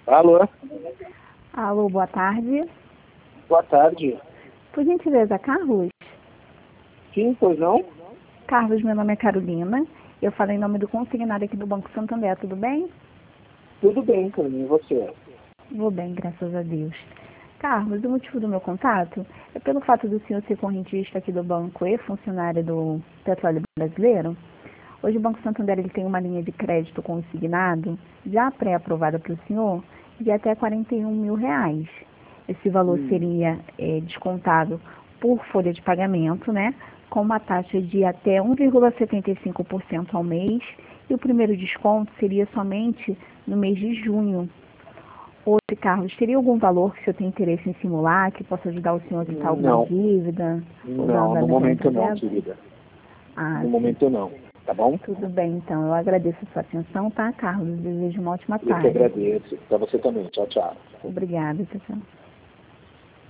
Alô? Alô, boa tarde. Boa tarde. Por gentileza, Carlos? Sim, pois não? Carlos, meu nome é Carolina. Eu falo em nome do consignado aqui do Banco Santander, tudo bem? Tudo bem, Carolina, e você? Vou bem, graças a Deus. Carlos, o motivo do meu contato é pelo fato do senhor ser correntista aqui do banco e funcionário do Petróleo Brasileiro. Hoje o Banco Santander ele tem uma linha de crédito consignado, já pré-aprovada para o senhor, de até R$ 41 mil. Esse valor seria descontado por folha de pagamento, né? Com uma taxa de até 1,75% ao mês. E o primeiro desconto seria somente no mês de junho. Hoje, Carlos, teria algum valor que o senhor tem interesse em simular, que possa ajudar o senhor a quitar alguma dívida? Não, no momento não, querida. No momento não, tá bom? Tudo bem, então. Eu agradeço a sua atenção, tá, Carlos? Desejo uma ótima Eu que tarde. agradeço. Pra você também. Tchau, tchau. Obrigada, tchau.